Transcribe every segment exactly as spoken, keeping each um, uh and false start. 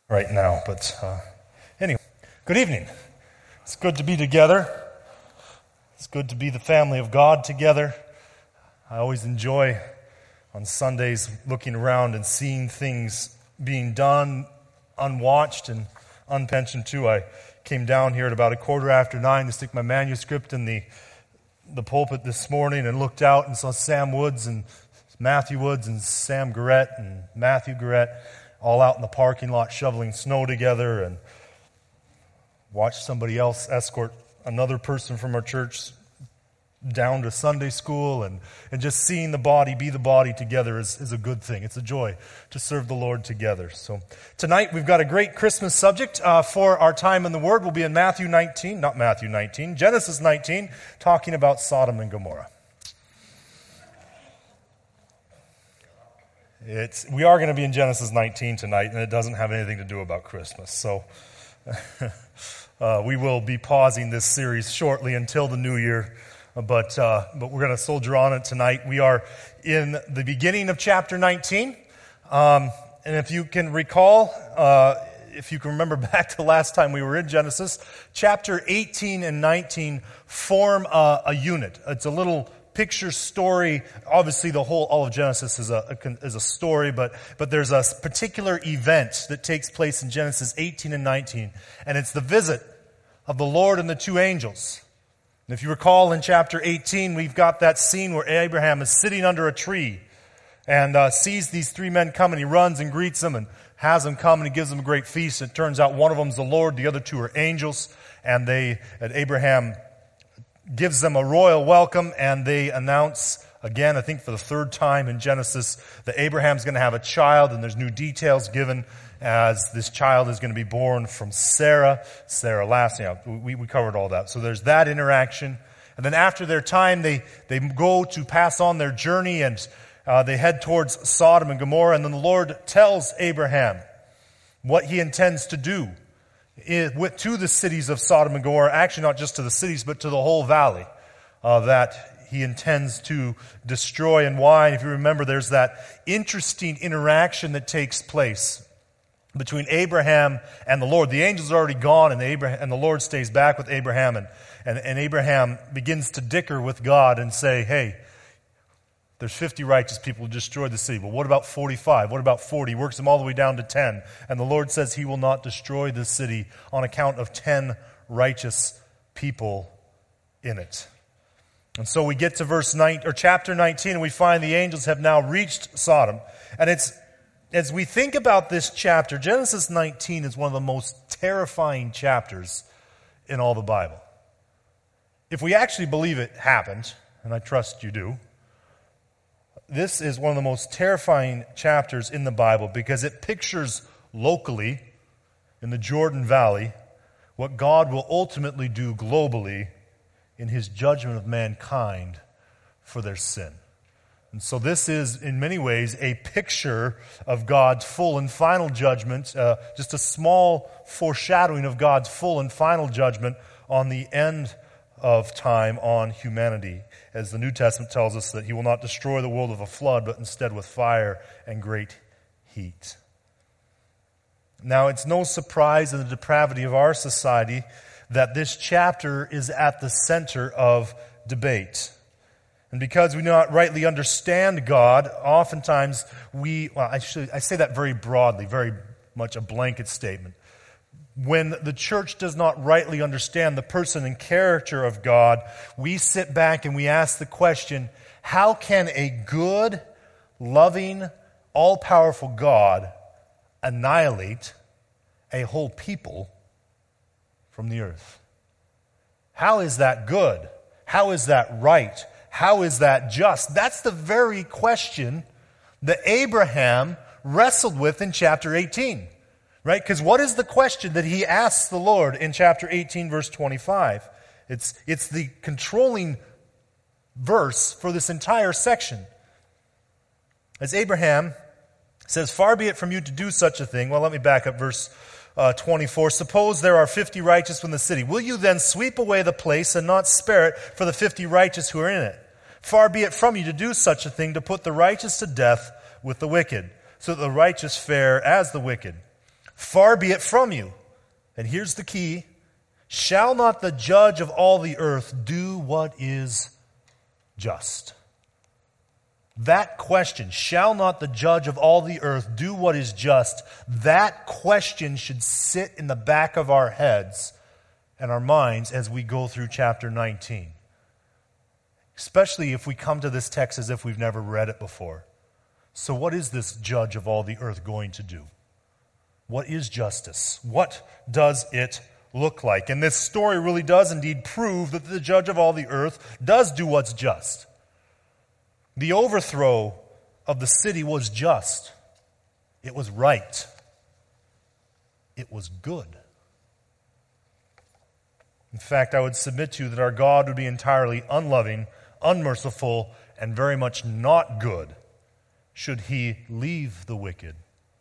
right now. But uh, anyway, good evening. It's good to be together. It's good to be the family of God together. I always enjoy on Sundays looking around and seeing things being done, unwatched and unpensioned too. I came down here at about a quarter after nine to stick my manuscript in the the pulpit this morning and looked out and saw Sam Woods and Matthew Woods and Sam Garrett and Matthew Garrett all out in the parking lot shoveling snow together, and watched somebody else escort another person from our church down to Sunday school, and, and just seeing the body be the body together is, is a good thing. It's a joy to serve the Lord together. So tonight we've got a great Christmas subject uh, for our time in the Word. We'll be in Matthew nineteen, not Matthew nineteen, Genesis nineteen, talking about Sodom and Gomorrah. It's, we are going to be in Genesis nineteen tonight, and it doesn't have anything to do about Christmas. So uh, we will be pausing this series shortly until the new year, but uh, but we're going to soldier on it tonight. We are in the beginning of chapter nineteen, um, and if you can recall, uh, if you can remember back to the last time we were in Genesis, chapter eighteen and nineteen form a, a unit. It's a little picture story. Obviously, the whole all of Genesis is a, a is a story, but but there's a particular event that takes place in Genesis eighteen and nineteen, and it's the visit of the Lord and the two angels. And if you recall, in chapter eighteen, we've got that scene where Abraham is sitting under a tree and uh, sees these three men come, and he runs and greets them and has them come, and he gives them a great feast. It turns out one of them is the Lord, the other two are angels, and they and Abraham gives them a royal welcome, and they announce again, I think for the third time in Genesis, that Abraham's going to have a child, and there's new details given as this child is going to be born from Sarah. Sarah last, you know, we, we covered all that. So there's that interaction. And then after their time, they, they go to pass on their journey, and uh, they head towards Sodom and Gomorrah, and then the Lord tells Abraham what he intends to do to the cities of Sodom and Gomorrah, actually not just to the cities, but to the whole valley uh, that he intends to destroy, and why. And if you remember, there's that interesting interaction that takes place between Abraham and the Lord. The angels are already gone, and, Abraham, and the Lord stays back with Abraham, and, and, and Abraham begins to dicker with God and say, hey, there's fifty righteous people who destroyed the city. Well, what about forty-five? What about forty? He works them all the way down to ten. And the Lord says he will not destroy the city on account of ten righteous people in it. And so we get to verse nine, or chapter nineteen, and we find the angels have now reached Sodom. And it's as we think about this chapter, Genesis nineteen is one of the most terrifying chapters in all the Bible. If we actually believe it happened, and I trust you do, this is one of the most terrifying chapters in the Bible because it pictures locally in the Jordan Valley what God will ultimately do globally in his judgment of mankind for their sin. And so this is, in many ways, a picture of God's full and final judgment, uh, just a small foreshadowing of God's full and final judgment on the end of time on humanity, as the New Testament tells us that he will not destroy the world with a flood, but instead with fire and great heat. Now, it's no surprise in the depravity of our society that this chapter is at the center of debate. And because we do not rightly understand God, oftentimes we, well, I, should, I say that very broadly, very much a blanket statement. When the church does not rightly understand the person and character of God, we sit back and we ask the question, how can a good, loving, all-powerful God annihilate a whole people from the earth? How is that good? How is that right? How is that just? That's the very question that Abraham wrestled with in chapter eighteen. Right? Because what is the question that he asks the Lord in chapter eighteen, verse twenty-five? It's, it's the controlling verse for this entire section. As Abraham says, far be it from you to do such a thing. Well, let me back up verse uh, twenty-four. Suppose there are fifty righteous in the city. Will you then sweep away the place and not spare it for the fifty righteous who are in it? Far be it from you to do such a thing, to put the righteous to death with the wicked, so that the righteous fare as the wicked. Far be it from you. And here's the key. Shall not the judge of all the earth do what is just? That question, shall not the judge of all the earth do what is just? That question should sit in the back of our heads and our minds as we go through chapter nineteen. Especially if we come to this text as if we've never read it before. So what is this judge of all the earth going to do? What is justice? What does it look like? And this story really does indeed prove that the judge of all the earth does do what's just. The overthrow of the city was just. It was right. It was good. In fact, I would submit to you that our God would be entirely unloving, unmerciful, and very much not good should he leave the wicked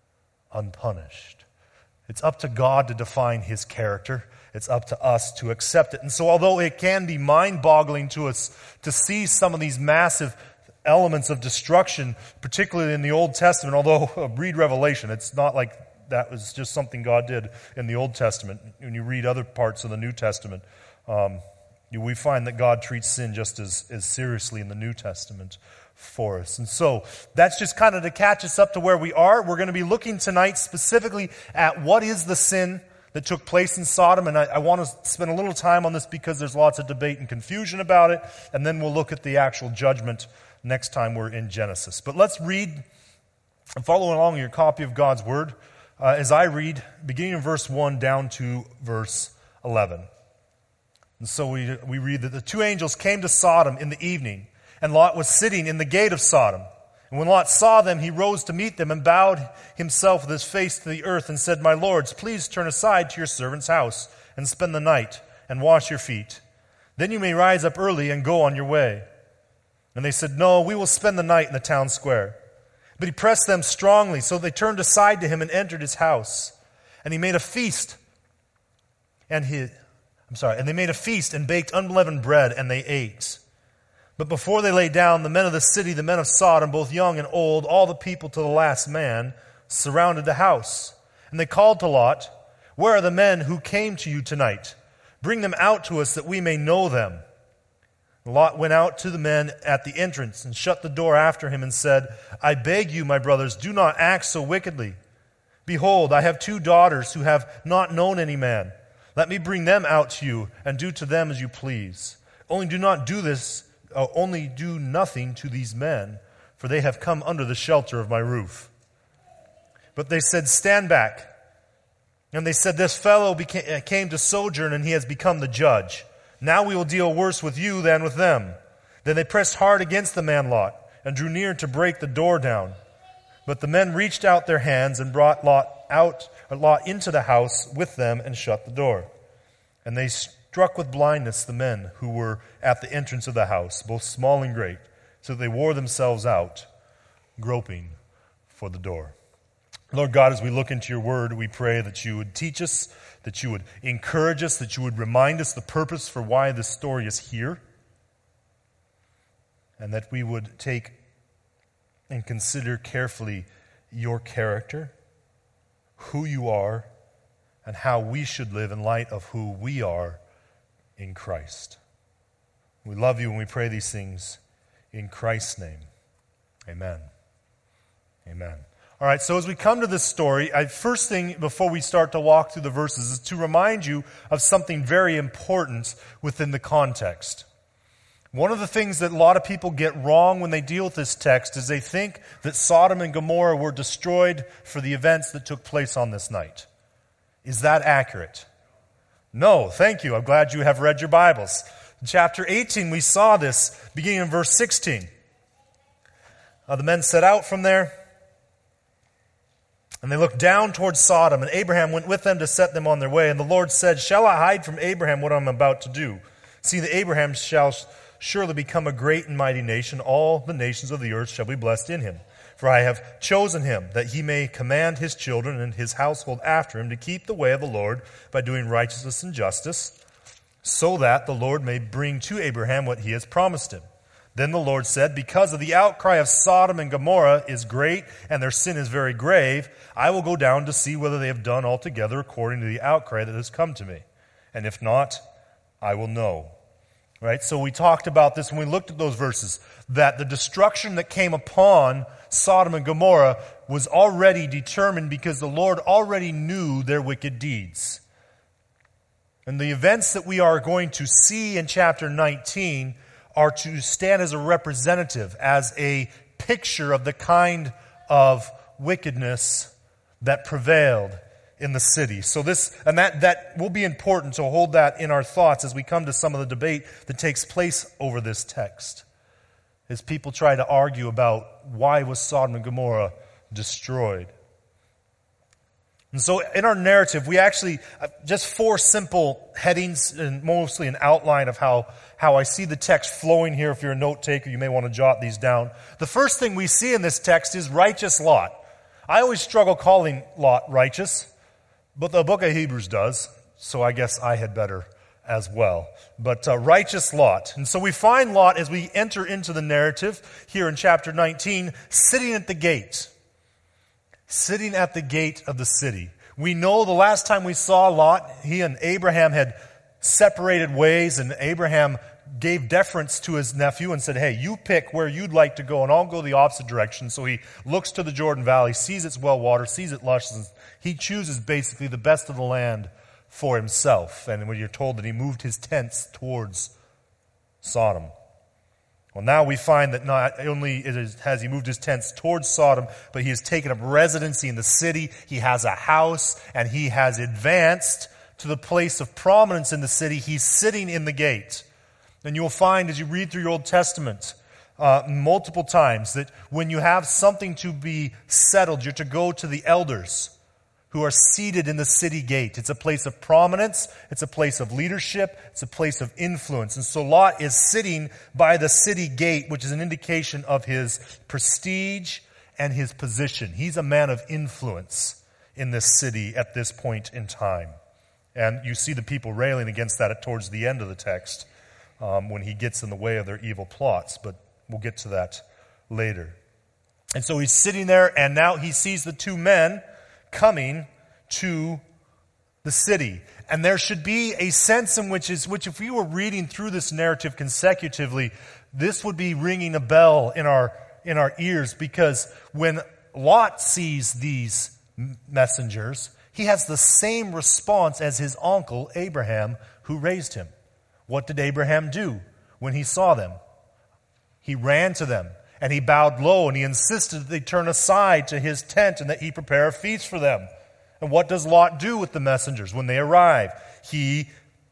unpunished. It's up to God to define his character. It's up to us to accept it. And so although it can be mind-boggling to us to see some of these massive elements of destruction, particularly in the Old Testament, although uh, read Revelation, it's not like that was just something God did in the Old Testament. When you read other parts of the New Testament, um, we find that God treats sin just as, as seriously in the New Testament for us. And so that's just kind of to catch us up to where we are. We're going to be looking tonight specifically at what is the sin that took place in Sodom, and I, I want to spend a little time on this because there's lots of debate and confusion about it, and then we'll look at the actual judgment next time we're in Genesis. But let's read and follow along in your copy of God's Word uh, as I read, beginning in verse one down to verse eleven. And so we, we read that the two angels came to Sodom in the evening, and Lot was sitting in the gate of Sodom. And when Lot saw them, he rose to meet them and bowed himself with his face to the earth and said, "My lords, please turn aside to your servant's house and spend the night and wash your feet. Then you may rise up early and go on your way." And they said, "No, we will spend the night in the town square." But he pressed them strongly, so they turned aside to him and entered his house. And he made a feast, and he, I'm sorry, and they made a feast and baked unleavened bread, and they ate. But before they lay down, the men of the city, the men of Sodom, both young and old, all the people to the last man, surrounded the house. And they called to Lot, "Where are the men who came to you tonight? Bring them out to us that we may know them." Lot went out to the men at the entrance and shut the door after him and said, "I beg you, my brothers, do not act so wickedly. Behold, I have two daughters who have not known any man. Let me bring them out to you and do to them as you please. Only do not do this, uh, only do nothing to these men, for they have come under the shelter of my roof." But they said, "Stand back." And they said, "This fellow became, came to sojourn, and he has become the judge. Now we will deal worse with you than with them." Then they pressed hard against the man Lot and drew near to break the door down. But the men reached out their hands and brought Lot out, or Lot into the house with them and shut the door. And they struck with blindness the men who were at the entrance of the house, both small and great, so that they wore themselves out, groping for the door. Lord God, as we look into your word, we pray that you would teach us, that you would encourage us, that you would remind us the purpose for why this story is here, and that we would take and consider carefully your character, who you are, and how we should live in light of who we are in Christ. We love you and we pray these things in Christ's name. Amen. Amen. All right, so as we come to this story, I, first thing before we start to walk through the verses is to remind you of something very important within the context. One of the things that a lot of people get wrong when they deal with this text is they think that Sodom and Gomorrah were destroyed for the events that took place on this night. Is that accurate? No, thank you. I'm glad you have read your Bibles. In chapter eighteen, we saw this beginning in verse sixteen. Uh, the men set out from there, and they looked down towards Sodom, and Abraham went with them to set them on their way. And the Lord said, "Shall I hide from Abraham what I'm about to do? See, that Abraham shall surely become a great and mighty nation. All the nations of the earth shall be blessed in him. For I have chosen him, that he may command his children and his household after him to keep the way of the Lord by doing righteousness and justice, so that the Lord may bring to Abraham what he has promised him. Then the Lord said, because of the outcry of Sodom and Gomorrah is great, and their sin is very grave, I will go down to see whether they have done altogether according to the outcry that has come to me. And if not, I will know. Right? So we talked about this when we looked at those verses, that the destruction that came upon Sodom and Gomorrah was already determined because the Lord already knew their wicked deeds. And the events that we are going to see in chapter nineteen are to stand as a representative, as a picture of the kind of wickedness that prevailed in the city. So this, and that, that will be important to hold that in our thoughts as we come to some of the debate that takes place over this text. As people try to argue about why was Sodom and Gomorrah destroyed. And so in our narrative, we actually, just four simple headings and mostly an outline of how, how I see the text flowing here. If you're a note taker, you may want to jot these down. The first thing we see in this text is righteous Lot. I always struggle calling Lot righteous, but the book of Hebrews does, so I guess I had better as well. But uh, righteous Lot. And so we find Lot as we enter into the narrative here in chapter nineteen, sitting at the gate. Sitting at the gate of the city. We know the last time we saw Lot, he and Abraham had separated ways, and Abraham gave deference to his nephew and said, hey, you pick where you'd like to go, and I'll go the opposite direction. So he looks to the Jordan Valley, sees its well water, sees it lush, and he chooses basically the best of the land for himself. And when you're told that he moved his tents towards Sodom. Well, now we find that not only has he moved his tents towards Sodom, but he has taken up residency in the city. He has a house, and he has advanced to the place of prominence in the city. He's sitting in the gate. And you'll find as you read through your Old Testament uh, multiple times that when you have something to be settled, you're to go to the elders who are seated in the city gate. It's a place of prominence. It's a place of leadership. It's a place of influence. And so Lot is sitting by the city gate, which is an indication of his prestige and his position. He's a man of influence in this city at this point in time. And you see the people railing against that towards the end of the text um, when he gets in the way of their evil plots. But we'll get to that later. And so he's sitting there, and now he sees the two men coming to the city. And there should be a sense in which is, which if we were reading through this narrative consecutively, this would be ringing a bell in our, in our ears, because when Lot sees these messengers, he has the same response as his uncle Abraham, who raised him. What did Abraham do when he saw them? He ran to them. And he bowed low, and he insisted that they turn aside to his tent and that he prepare a feast for them. And what does Lot do with the messengers when they arrive? He,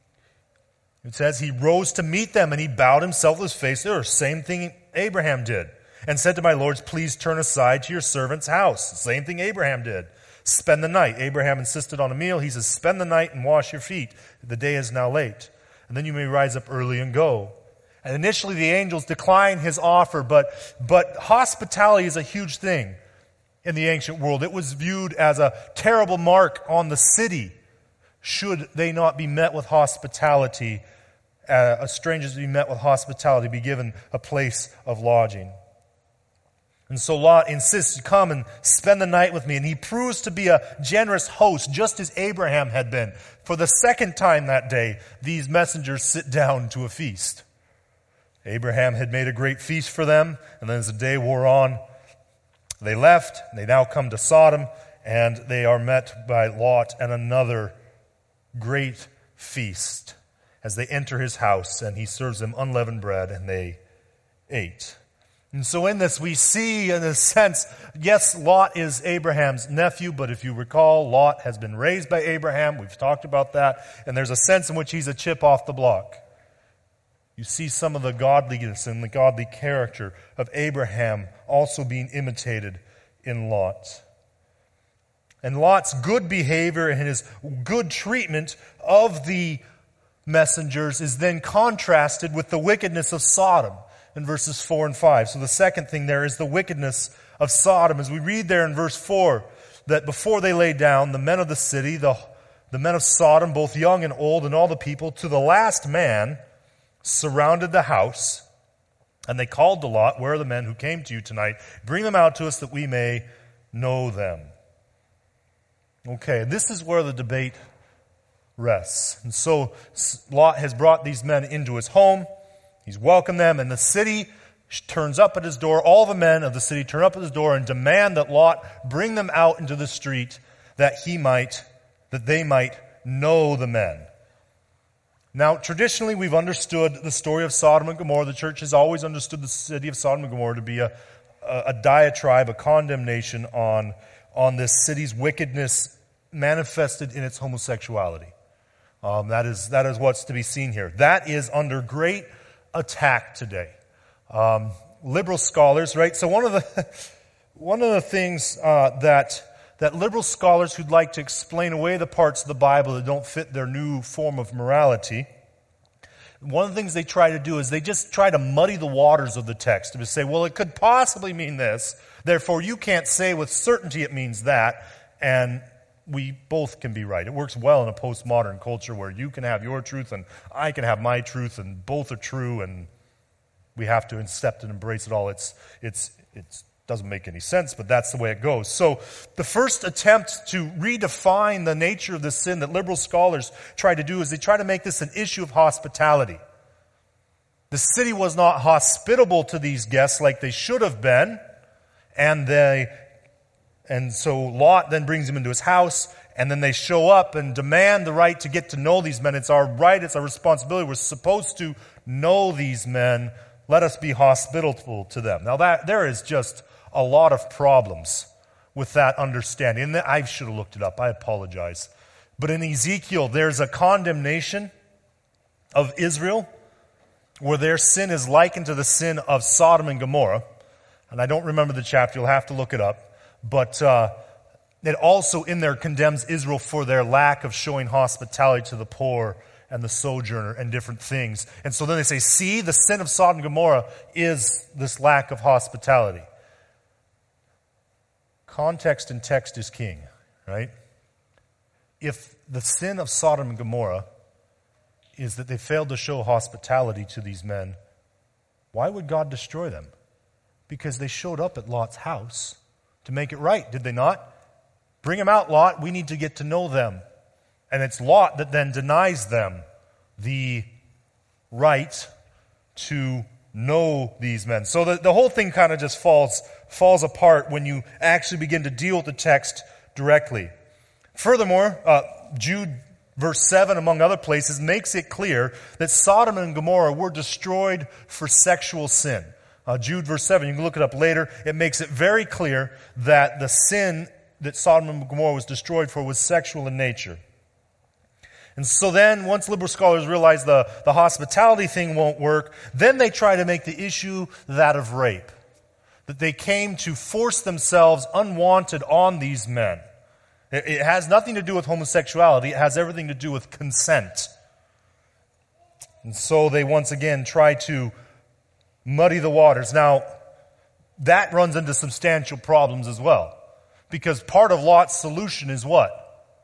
it says, he rose to meet them, and he bowed himself with his face there. Same thing Abraham did. And said to my lords, please turn aside to your servant's house. Same thing Abraham did. Spend the night. Abraham insisted on a meal. He says, spend the night and wash your feet. The day is now late. And then you may rise up early and go. And initially the angels decline his offer, but, but hospitality is a huge thing in the ancient world. It was viewed as a terrible mark on the city should they not be met with hospitality, uh, strangers be met with hospitality, be given a place of lodging. And so Lot insists, come and spend the night with me. And he proves to be a generous host, just as Abraham had been. For the second time that day, these messengers sit down to a feast. Abraham had made a great feast for them, and then as the day wore on, they left. They now come to Sodom, and they are met by Lot and another great feast as they enter his house, and he serves them unleavened bread, and they ate. And so in this we see, in a sense, yes, Lot is Abraham's nephew, but if you recall, Lot has been raised by Abraham. We've talked about that, and there's a sense in which he's a chip off the block. You see some of the godliness and the godly character of Abraham also being imitated in Lot. And Lot's good behavior and his good treatment of the messengers is then contrasted with the wickedness of Sodom in verses four and five. So the second thing there is the wickedness of Sodom. As we read there in verse four, that before they lay down, the men of the city, the, the men of Sodom, both young and old, and all the people, to the last man, surrounded the house And they called to Lot, "Where are the men who came to you tonight? Bring them out to us that we may know them." Okay, this is where the debate rests. And so Lot has brought these men into his home. He's welcomed them, and the city turns up at his door. All the men of the city turn up at his door and demand that Lot bring them out into the street that he might, that they might know the men. Now, traditionally, we've understood the story of Sodom and Gomorrah. The church has always understood the city of Sodom and Gomorrah to be a, a, a diatribe, a condemnation on, on this city's wickedness manifested in its homosexuality. Um, that is, that is what's to be seen here. That is under great attack today. Um, liberal scholars, right? So one of the one of the things uh, that that liberal scholars who'd like to explain away the parts of the Bible that don't fit their new form of morality, one of the things they try to do is they just try to muddy the waters of the text and say, well, it could possibly mean this, therefore you can't say with certainty it means that, and we both can be right. It works well in a postmodern culture where you can have your truth and I can have my truth and both are true and we have to accept and embrace it all. It's, it's, it's doesn't make any sense, but that's the way it goes. So the first attempt to redefine the nature of the sin that liberal scholars try to do is they try to make this an issue of hospitality. The city was not hospitable to these guests like they should have been, and they, and so Lot then brings them into his house, and then they show up and demand the right to get to know these men. It's our right, it's our responsibility. We're supposed to know these men. Let us be hospitable to them. Now that there is just a lot of problems with that understanding. And I should have looked it up. I apologize. But in Ezekiel, there's a condemnation of Israel where their sin is likened to the sin of Sodom and Gomorrah. And I don't remember the chapter. You'll have to look it up. But uh, it also in there condemns Israel for their lack of showing hospitality to the poor and the sojourner and different things. And so then they say, see, the sin of Sodom and Gomorrah is this lack of hospitality. Context and text is king, right? If the sin of Sodom and Gomorrah is that they failed to show hospitality to these men, why would God destroy them? Because they showed up at Lot's house to make it right, did they not? Bring them out, Lot. We need to get to know them. And it's Lot that then denies them the right to know these men. So the, the whole thing kind of just falls, falls apart when you actually begin to deal with the text directly. Furthermore, uh, Jude verse seven, among other places, makes it clear that Sodom and Gomorrah were destroyed for sexual sin. Uh, Jude verse seven, you can look it up later. It makes it very clear that the sin that Sodom and Gomorrah was destroyed for was sexual in nature. And so then, once liberal scholars realize the, the hospitality thing won't work, then they try to make the issue that of rape. That they came to force themselves unwanted on these men. It, it has nothing to do with homosexuality. It has everything to do with consent. And so they once again try to muddy the waters. Now, that runs into substantial problems as well. Because part of Lot's solution is what?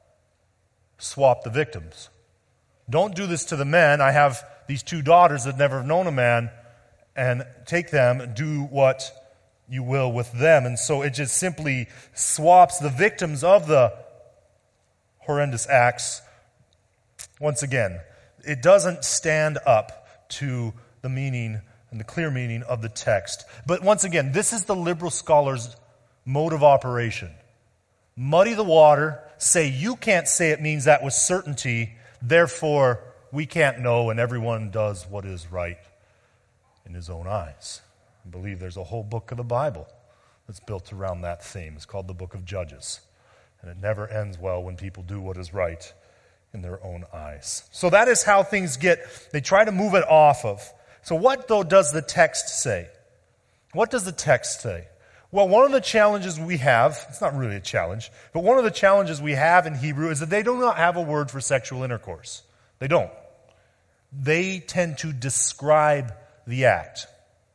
Swap the victims. Don't do this to the men. I have these two daughters that never have known a man, and take them and do what you will with them. And so it just simply swaps the victims of the horrendous acts. Once again, it doesn't stand up to the meaning and the clear meaning of the text. But once again, this is the liberal scholar's mode of operation. Muddy the water, say you can't say it means that with certainty, therefore we can't know, and everyone does what is right in his own eyes. I believe there's a whole book of the Bible that's built around that theme. It's called the Book of Judges. And it never ends well when people do what is right in their own eyes. So that is how things get, they try to move it off of. So what, though, does the text say? What does the text say? Well, one of the challenges we have, it's not really a challenge, but one of the challenges we have in Hebrew is that they do not have a word for sexual intercourse. They don't. They tend to describe the act.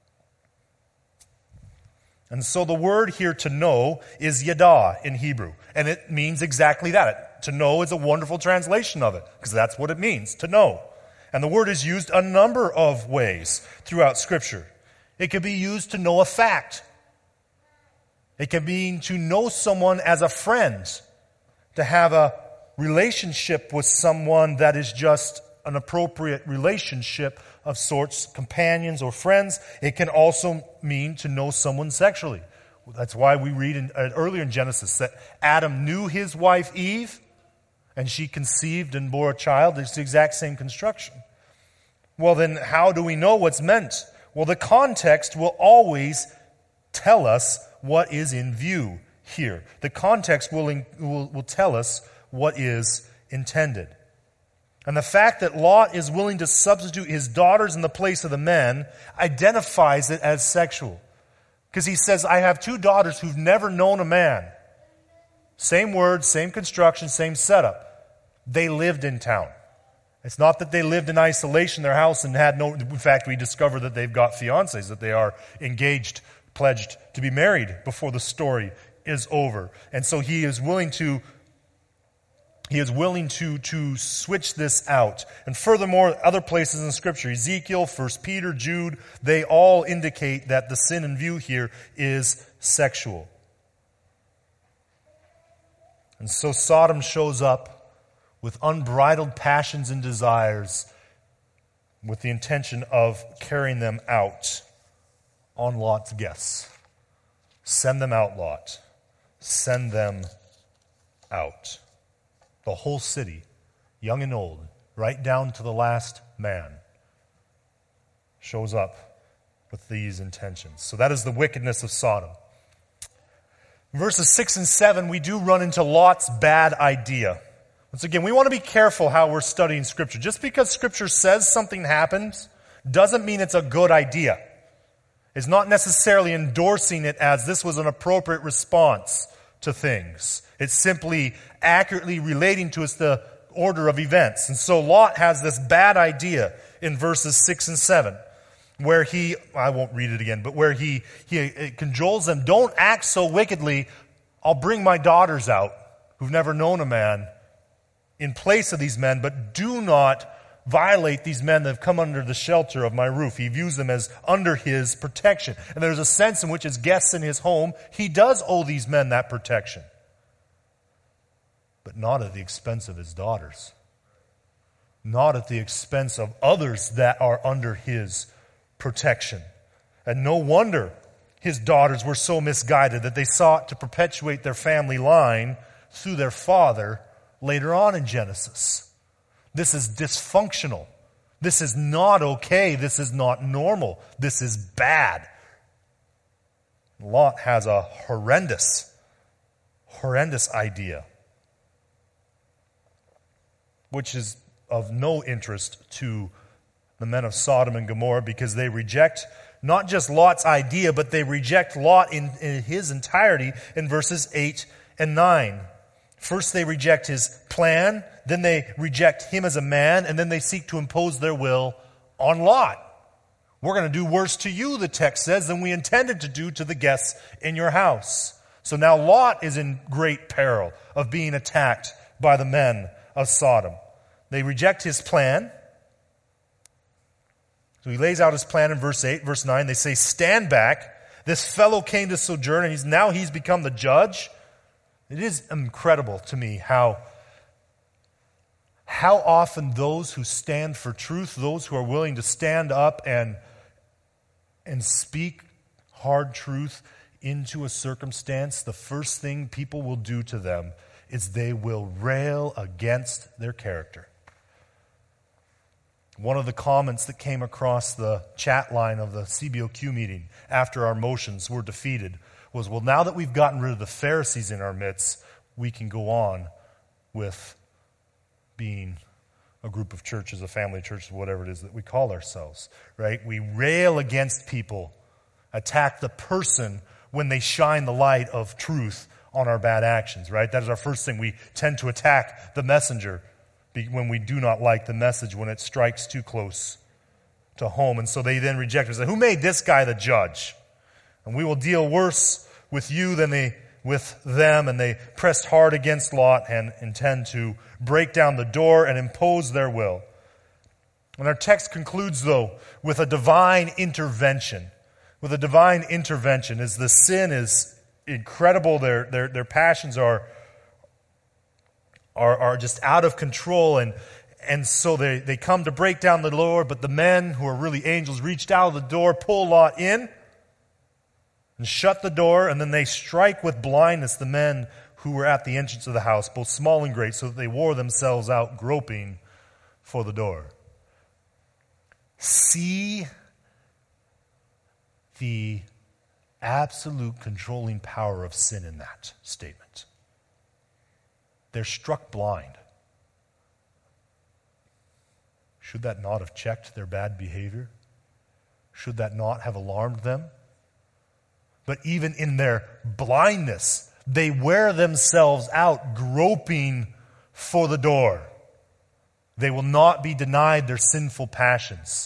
And so the word here to know is yada in Hebrew. And it means exactly that. To know is a wonderful translation of it, because that's what it means, to know. And the word is used a number of ways throughout Scripture. It can be used to know a fact. It can mean to know someone as a friend, to have a relationship with someone that is just an appropriate relationship of sorts, companions or friends. It can also mean to know someone sexually. That's why we read in, uh, earlier in Genesis that Adam knew his wife Eve, and she conceived and bore a child. It's the exact same construction. Well, then how do we know what's meant? Well, the context will always tell us what is in view here. The context will, in, will, will tell us what is intended. And the fact that Lot is willing to substitute his daughters in the place of the men identifies it as sexual. Because he says, I have two daughters who've never known a man. Same words, same construction, same setup. They lived in town. It's not that they lived in isolation in their house and had no... In fact, we discover that they've got fiancés, that they are engaged, pledged to be married before the story is over. And so he is willing to... He is willing to, to switch this out. And furthermore, other places in Scripture, Ezekiel, First Peter, Jude, they all indicate that the sin in view here is sexual. And so Sodom shows up with unbridled passions and desires with the intention of carrying them out on Lot's guests. Send them out, Lot. Send them out. The whole city, young and old, right down to the last man, shows up with these intentions. So that is the wickedness of Sodom. In verses six and seven, we do run into Lot's bad idea. Once again, we want to be careful how we're studying Scripture. Just because Scripture says something happens doesn't mean it's a good idea. It's not necessarily endorsing it as this was an appropriate response to things. It's simply accurately relating to us the order of events. And so Lot has this bad idea in verses six and seven, where he, I won't read it again, but where he, he cajoles them, don't act so wickedly. I'll bring my daughters out who've never known a man in place of these men, but do not violate these men that have come under the shelter of my roof. He views them as under his protection. And there's a sense in which as guests in his home, he does owe these men that protection. But not at the expense of his daughters. Not at the expense of others that are under his protection. And no wonder his daughters were so misguided that they sought to perpetuate their family line through their father later on in Genesis. This is dysfunctional. This is not okay. This is not normal. This is bad. Lot has a horrendous, horrendous idea, which is of no interest to the men of Sodom and Gomorrah, because they reject not just Lot's idea, but they reject Lot in, in his entirety in verses eight and nine. First they reject his plan, then they reject him as a man, and then they seek to impose their will on Lot. We're going to do worse to you, the text says, than we intended to do to the guests in your house. So now Lot is in great peril of being attacked by the men of Sodom. They reject his plan. So he lays out his plan in verse eight, verse nine. They say, stand back. This fellow came to sojourn, and he's, now he's become the judge. It is incredible to me how, how often those who stand for truth, those who are willing to stand up and, and speak hard truth into a circumstance, the first thing people will do to them is they will rail against their character. One of the comments that came across the chat line of the C B O Q meeting after our motions were defeated was, well, now that we've gotten rid of the Pharisees in our midst, we can go on with being a group of churches, a family of churches, whatever it is that we call ourselves, right? We rail against people, attack the person when they shine the light of truth on our bad actions, right? That is our first thing. We tend to attack the messenger when we do not like the message, when it strikes too close to home. And so they then reject us. Who made this guy the judge? And we will deal worse with you than they with them. And they pressed hard against Lot and intend to break down the door and impose their will. And our text concludes, though, with a divine intervention. with a divine intervention. As the sin is incredible, their their their passions are are are just out of control, and and so they, they come to break down the door, but the men who are really angels reached out of the door, pull Lot in, and shut the door, and then they strike with blindness the men who were at the entrance of the house, both small and great, so that they wore themselves out groping for the door. See the absolute controlling power of sin in that statement. They're struck blind. Should that not have checked their bad behavior? Should that not have alarmed them? But even in their blindness, they wear themselves out groping for the door. They will not be denied their sinful passions.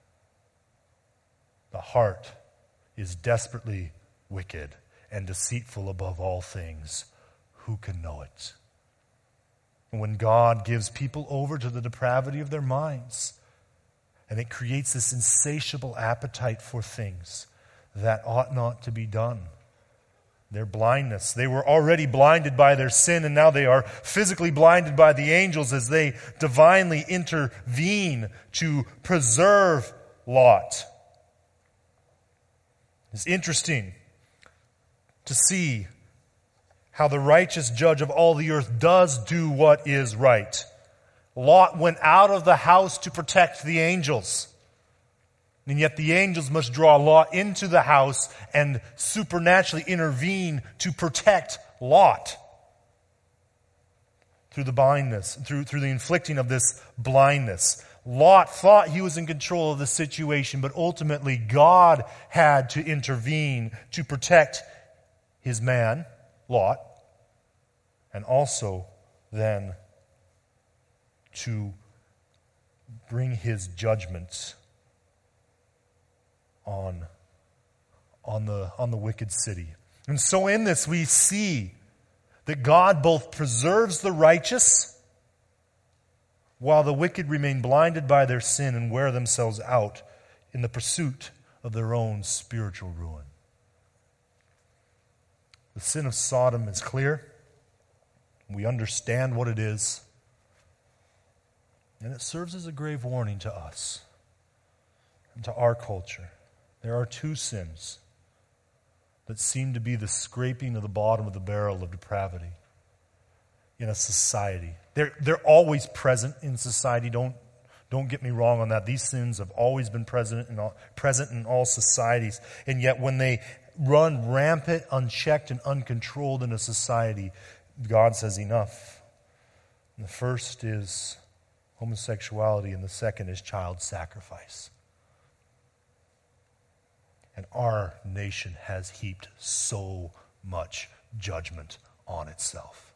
The heart is desperately wicked and deceitful above all things. Who can know it? And when God gives people over to the depravity of their minds, and it creates this insatiable appetite for things that ought not to be done. Their blindness. They were already blinded by their sin, and now they are physically blinded by the angels as they divinely intervene to preserve Lot. It's interesting to see how the righteous judge of all the earth does do what is right. Lot went out of the house to protect the angels. And yet the angels must draw Lot into the house and supernaturally intervene to protect Lot. Through the blindness, through, through the inflicting of this blindness. Lot thought he was in control of the situation, but ultimately God had to intervene to protect his man, Lot, and also then to bring his judgments on, on, the, on the wicked city. And so in this we see that God both preserves the righteous while the wicked remain blinded by their sin and wear themselves out in the pursuit of their own spiritual ruin. The sin of Sodom is clear. We understand what it is. And it serves as a grave warning to us and to our culture. There are two sins that seem to be the scraping of the bottom of the barrel of depravity in a society. They're, they're always present in society. Don't, don't get me wrong on that. These sins have always been present in all, present in all societies. And yet when they run rampant, unchecked, and uncontrolled in a society, God says enough. And the first is homosexuality, and the second is child sacrifice. And our nation has heaped so much judgment on itself.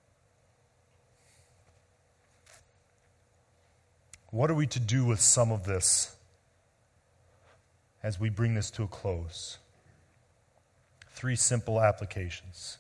What are we to do with some of this as we bring this to a close? Three simple applications.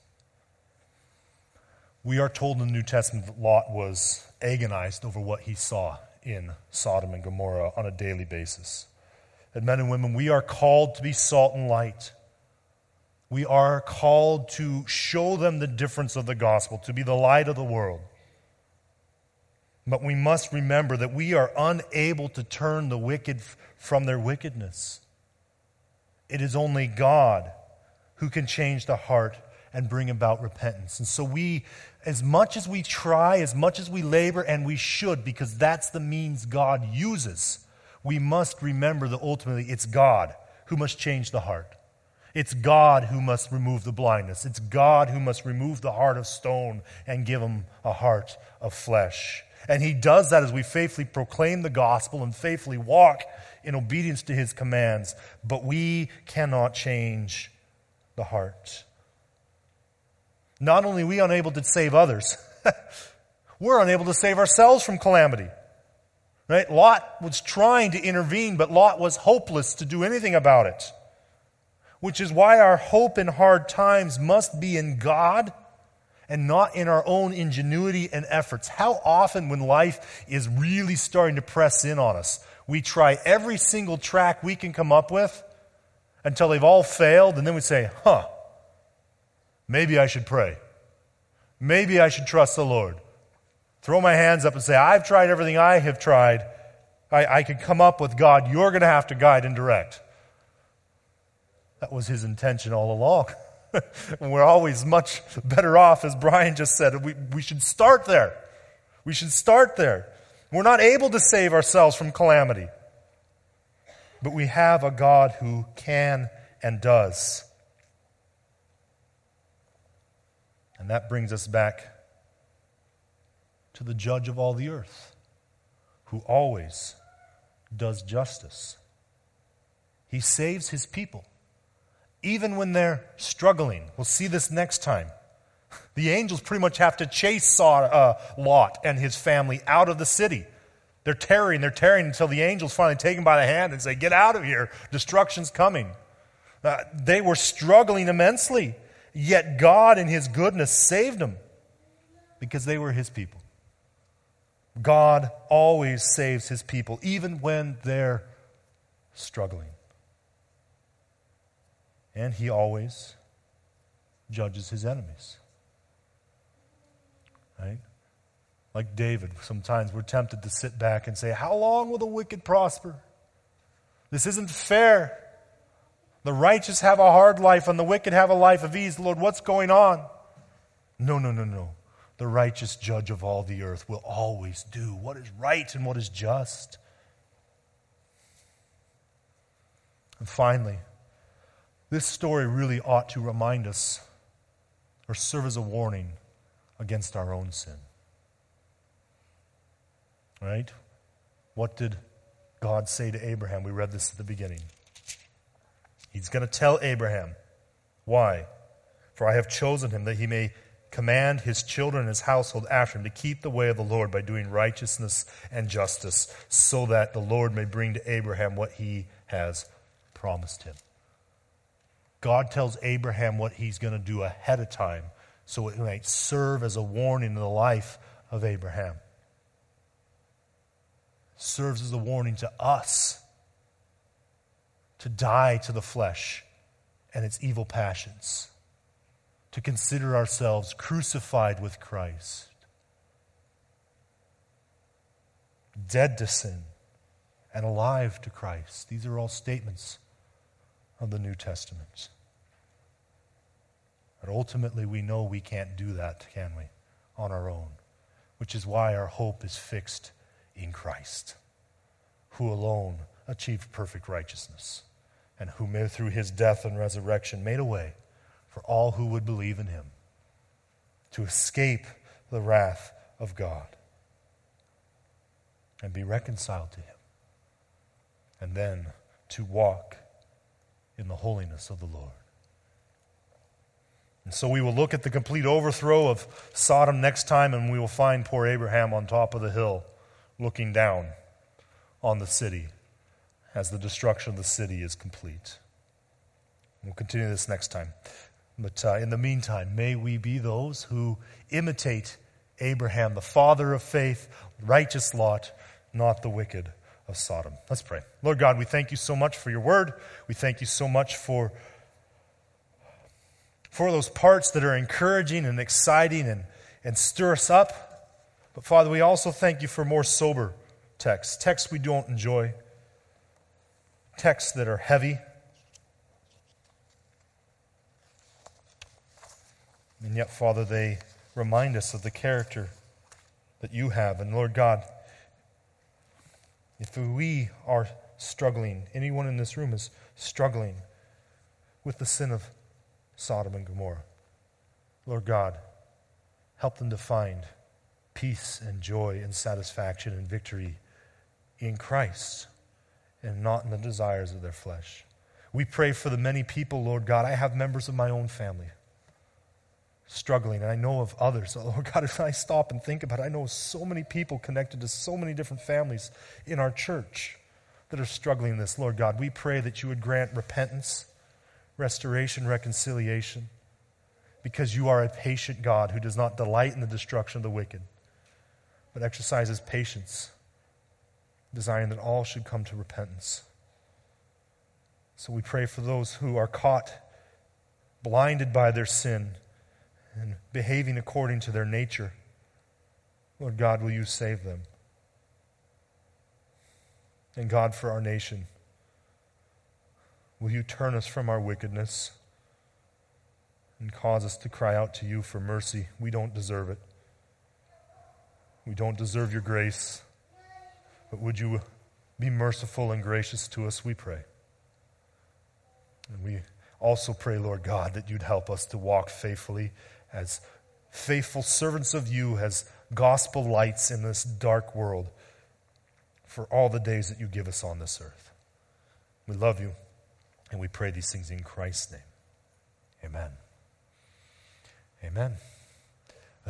We are told in the New Testament that Lot was agonized over what he saw in Sodom and Gomorrah on a daily basis. And men and women, we are called to be salt and light. We are called to show them the difference of the gospel, to be the light of the world. But we must remember that we are unable to turn the wicked from their wickedness. It is only God who can change the heart and bring about repentance. And so we, as much as we try, as much as we labor, and we should, because that's the means God uses, we must remember that ultimately it's God who must change the heart. It's God who must remove the blindness. It's God who must remove the heart of stone and give him a heart of flesh. And he does that as we faithfully proclaim the gospel and faithfully walk in obedience to his commands. But we cannot change the heart. Not only are we unable to save others, we're unable to save ourselves from calamity. Right? Lot was trying to intervene, but Lot was hopeless to do anything about it. Which is why our hope in hard times must be in God and not in our own ingenuity and efforts. How often when life is really starting to press in on us, we try every single track we can come up with, until they've all failed, and then we say, huh, maybe I should pray. Maybe I should trust the Lord. Throw my hands up and say, I've tried everything I have tried. I, I could come up with, God, you're going to have to guide and direct. That was his intention all along. And we're always much better off, as Brian just said. We, we should start there. We should start there. We're not able to save ourselves from calamity. But we have a God who can and does. And that brings us back to the judge of all the earth, who always does justice. He saves his people, even when they're struggling. We'll see this next time. The angels pretty much have to chase uh, Lot and his family out of the city. They're tearing, they're tearing until the angels finally take him by the hand and say, get out of here, destruction's coming. Uh, they were struggling immensely, yet God in his goodness saved them because they were his people. God always saves his people, even when they're struggling. And he always judges his enemies. Right? Like David, sometimes we're tempted to sit back and say, how long will the wicked prosper? This isn't fair. The righteous have a hard life and the wicked have a life of ease. Lord, what's going on? No, no, no, no. The righteous judge of all the earth will always do what is right and what is just. And finally, this story really ought to remind us or serve as a warning against our own sin. Right? What did God say to Abraham? We read this at the beginning. He's going to tell Abraham, why? For I have chosen him that he may command his children and his household after him to keep the way of the Lord by doing righteousness and justice, so that the Lord may bring to Abraham what he has promised him. God tells Abraham what he's going to do ahead of time, so it might serve as a warning in the life of Abraham. Serves as a warning to us to die to the flesh and its evil passions, to consider ourselves crucified with Christ, dead to sin and alive to Christ. These are all statements of the New Testament. But ultimately we know we can't do that, can we, on our own, which is why our hope is fixed in Christ, who alone achieved perfect righteousness, and who through his death and resurrection made a way for all who would believe in him to escape the wrath of God and be reconciled to him, and then to walk in the holiness of the Lord. And so we will look at the complete overthrow of Sodom next time, and we will find poor Abraham on top of the hill looking down on the city as the destruction of the city is complete. We'll continue this next time. But uh, in the meantime, may we be those who imitate Abraham, the father of faith, righteous Lot, not the wicked of Sodom. Let's pray. Lord God, we thank you so much for your word. We thank you so much for, for those parts that are encouraging and exciting and, and stir us up. But Father, we also thank you for more sober texts, texts we don't enjoy, texts that are heavy. And yet, Father, they remind us of the character that you have. And Lord God, if we are struggling, anyone in this room is struggling with the sin of Sodom and Gomorrah, Lord God, help them to find peace and joy and satisfaction and victory in Christ and not in the desires of their flesh. We pray for the many people, Lord God. I have members of my own family struggling, and I know of others. Oh, Lord God, if I stop and think about it, I know so many people connected to so many different families in our church that are struggling in this. Lord God, we pray that you would grant repentance, restoration, reconciliation, because you are a patient God who does not delight in the destruction of the wicked, but exercises patience, desiring that all should come to repentance. So we pray for those who are caught, blinded by their sin, and behaving according to their nature. Lord God, will you save them? And God, for our nation, will you turn us from our wickedness and cause us to cry out to you for mercy? We don't deserve it. We don't deserve your grace. But would you be merciful and gracious to us, we pray. And we also pray, Lord God, that you'd help us to walk faithfully as faithful servants of you, as gospel lights in this dark world for all the days that you give us on this earth. We love you, and we pray these things in Christ's name. Amen. Amen.